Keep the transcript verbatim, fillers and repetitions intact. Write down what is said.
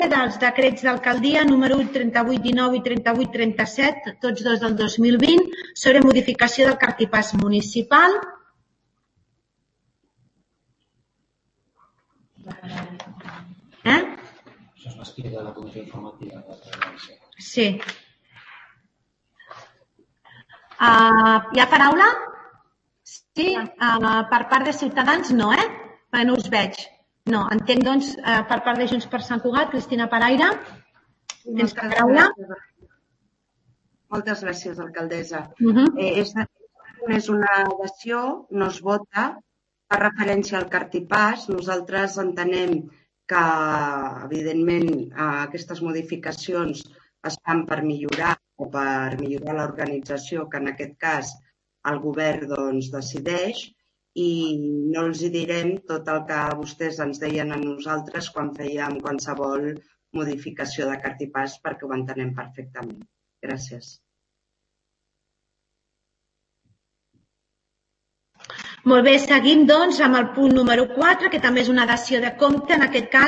dels decrets d'alcaldia número trenta-vuit dinou i trenta-vuit trenta-set, tots dos del dos mil vint, sobre modificació del cartipàs municipal. Eh? Això es va explicar a la comissió informativa. Sí. Uh, hi ha paraula? Sí? Uh, per part de Ciutadans no, eh? Perquè no us veig. No, entenc, doncs, uh, per part de Junts per Sant Cugat, Cristina Paraire. Tens la paraula? Moltes gràcies, alcaldessa. Uh -huh. eh, és, és una adhesió, no es vota, fa referència al cartipàs. Nosaltres entenem que, evidentment, aquestes modificacions es fan per millorar o per millorar l'organització, que en aquest cas el govern doncs, decideix, i no els hi direm tot el que vostès ens deien a nosaltres quan fèiem qualsevol modificació de cartipàs, perquè ho entenem perfectament. Gràcies. Molt bé, seguim doncs amb el punt número quatre, que també és una dació de compte, en aquest cas